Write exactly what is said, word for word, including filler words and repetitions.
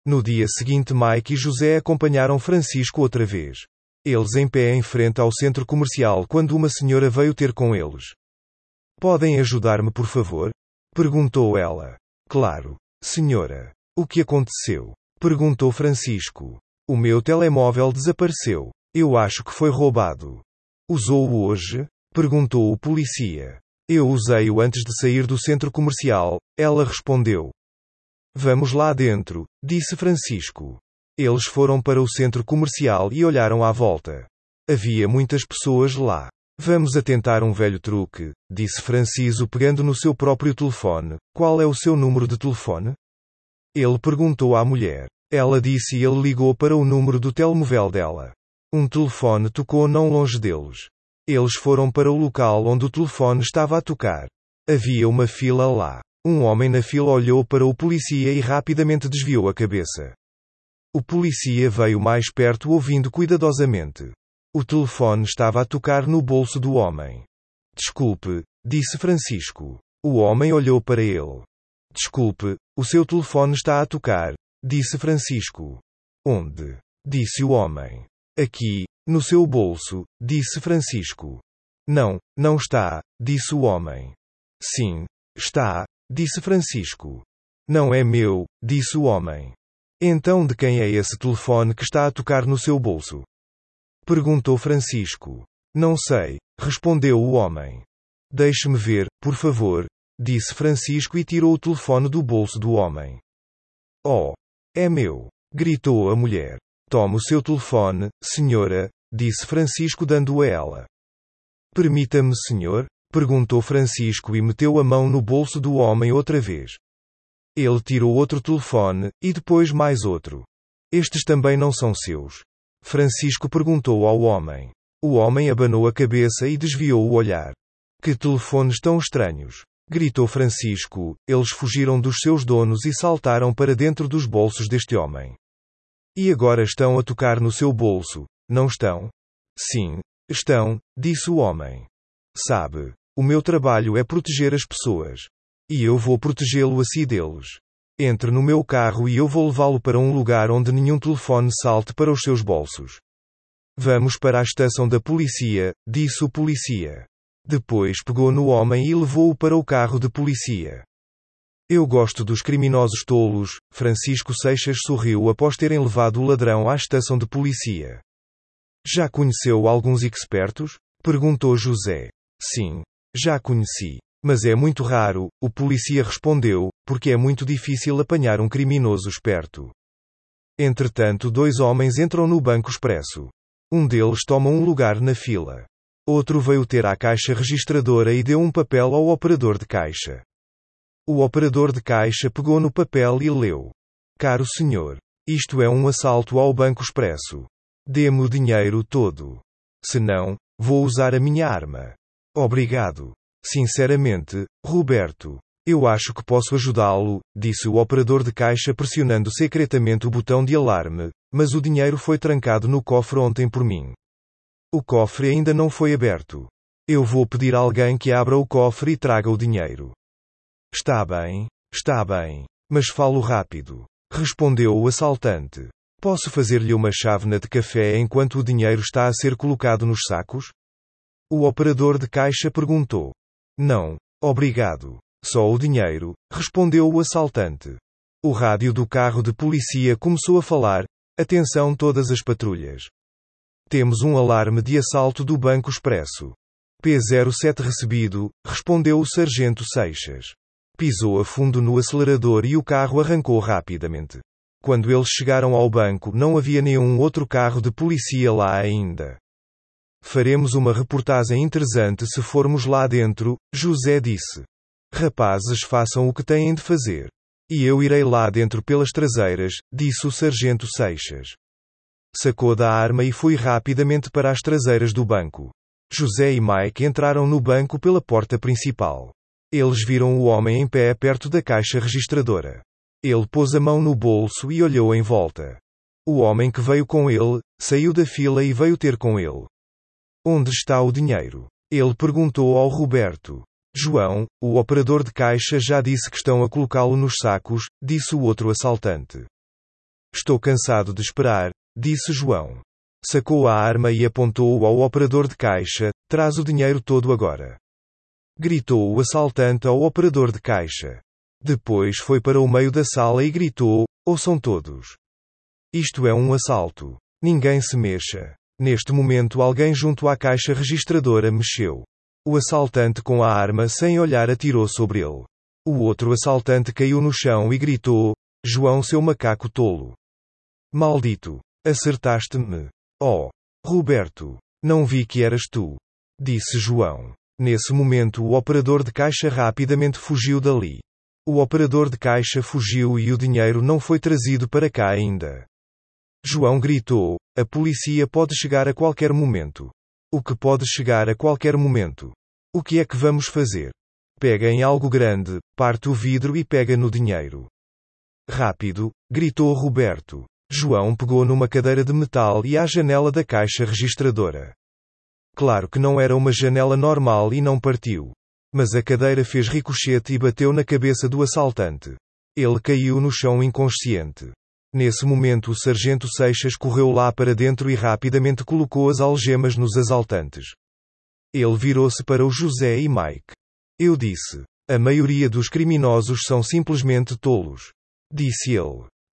No dia seguinte, Mike e José acompanharam Francisco outra vez. Eles em pé em frente ao centro comercial quando uma senhora veio ter com eles. Podem ajudar-me, por favor? Perguntou ela. Claro, senhora. O que aconteceu? Perguntou Francisco. O meu telemóvel desapareceu. Eu acho que foi roubado. Usou-o hoje? Perguntou o polícia. Eu usei-o antes de sair do centro comercial, ela respondeu. Vamos lá dentro, disse Francisco. Eles foram para o centro comercial e olharam à volta. Havia muitas pessoas lá. Vamos a tentar um velho truque, disse Francisco pegando no seu próprio telefone. Qual é o seu número de telefone? Ele perguntou à mulher. Ela disse e ele ligou para o número do telemóvel dela. Um telefone tocou não longe deles. Eles foram para o local onde o telefone estava a tocar. Havia uma fila lá. Um homem na fila olhou para o polícia e rapidamente desviou a cabeça. O polícia veio mais perto ouvindo cuidadosamente. O telefone estava a tocar no bolso do homem. Desculpe, disse Francisco. O homem olhou para ele. Desculpe, o seu telefone está a tocar, disse Francisco. Onde? Disse o homem. Aqui, no seu bolso, disse Francisco. Não, não está, disse o homem. Sim, está, disse Francisco. Não é meu, disse o homem. Então de quem é esse telefone que está a tocar no seu bolso? Perguntou Francisco. Não sei, respondeu o homem. Deixe-me ver, por favor, disse Francisco e tirou o telefone do bolso do homem. Oh, é meu, gritou a mulher. Tome o seu telefone, senhora, disse Francisco dando-o a ela. Permita-me, senhor? Perguntou Francisco e meteu a mão no bolso do homem outra vez. Ele tirou outro telefone, e depois mais outro. Estes também não são seus? Francisco perguntou ao homem. O homem abanou a cabeça e desviou o olhar. Que telefones tão estranhos! Gritou Francisco. Eles fugiram dos seus donos e saltaram para dentro dos bolsos deste homem. E agora estão a tocar no seu bolso, não estão? Sim, estão, disse o homem. Sabe, o meu trabalho é proteger as pessoas. E eu vou protegê-lo assim deles. Entre no meu carro e eu vou levá-lo para um lugar onde nenhum telefone salte para os seus bolsos. Vamos para a estação da polícia, disse o polícia. Depois pegou no homem e levou-o para o carro de polícia. Eu gosto dos criminosos tolos, Francisco Seixas sorriu após terem levado o ladrão à estação de polícia. Já conheceu alguns expertos? Perguntou José. Sim, já conheci. Mas é muito raro, o polícia respondeu, porque é muito difícil apanhar um criminoso esperto. Entretanto, dois homens entram no banco expresso. Um deles toma um lugar na fila. Outro veio ter à caixa registradora e deu um papel ao operador de caixa. O operador de caixa pegou no papel e leu. Caro senhor, isto é um assalto ao banco expresso. Dê-me o dinheiro todo. Se não, vou usar a minha arma. Obrigado. Sinceramente, Roberto. Eu acho que posso ajudá-lo, disse o operador de caixa pressionando secretamente o botão de alarme, mas o dinheiro foi trancado no cofre ontem por mim. O cofre ainda não foi aberto. Eu vou pedir a alguém que abra o cofre e traga o dinheiro. Está bem, está bem. Mas falo rápido. Respondeu o assaltante. Posso fazer-lhe uma chávena de café enquanto o dinheiro está a ser colocado nos sacos? O operador de caixa perguntou. Não, obrigado. Só o dinheiro, respondeu o assaltante. O rádio do carro de polícia começou a falar. Atenção todas as patrulhas. Temos um alarme de assalto do Banco Expresso. P zero sete recebido, respondeu o sargento Seixas. Pisou a fundo no acelerador e o carro arrancou rapidamente. Quando eles chegaram ao banco, não havia nenhum outro carro de polícia lá ainda. Faremos uma reportagem interessante se formos lá dentro, José disse. Rapazes, façam o que têm de fazer. E eu irei lá dentro pelas traseiras, disse o sargento Seixas. Sacou da arma e foi rapidamente para as traseiras do banco. José e Mike entraram no banco pela porta principal. Eles viram o homem em pé perto da caixa registradora. Ele pôs a mão no bolso e olhou em volta. O homem que veio com ele, saiu da fila e veio ter com ele. Onde está o dinheiro? Ele perguntou ao Roberto. João, o operador de caixa já disse que estão a colocá-lo nos sacos, disse o outro assaltante. Estou cansado de esperar, disse João. Sacou a arma e apontou-o ao operador de caixa. Traz o dinheiro todo agora. Gritou o assaltante ao operador de caixa. Depois foi para o meio da sala e gritou: ouçam todos. Isto é um assalto. Ninguém se mexa. Neste momento alguém junto à caixa registradora mexeu. O assaltante com a arma sem olhar atirou sobre ele. O outro assaltante caiu no chão e gritou: João, seu macaco tolo. Maldito. Acertaste-me. Oh, Roberto. Não vi que eras tu. Disse João. Nesse momento o operador de caixa rapidamente fugiu dali. O operador de caixa fugiu e o dinheiro não foi trazido para cá ainda. João gritou: a polícia pode chegar a qualquer momento. O que pode chegar a qualquer momento? O que é que vamos fazer? Pega em algo grande, parte o vidro e pega no dinheiro. Rápido, gritou Roberto. João pegou numa cadeira de metal e à janela da caixa registradora. Claro que não era uma janela normal e não partiu. Mas a cadeira fez ricochete e bateu na cabeça do assaltante. Ele caiu no chão inconsciente. Nesse momento o sargento Seixas correu lá para dentro e rapidamente colocou as algemas nos assaltantes. Ele virou-se para o José e Mike. Eu disse: a maioria dos criminosos são simplesmente tolos. Disse ele.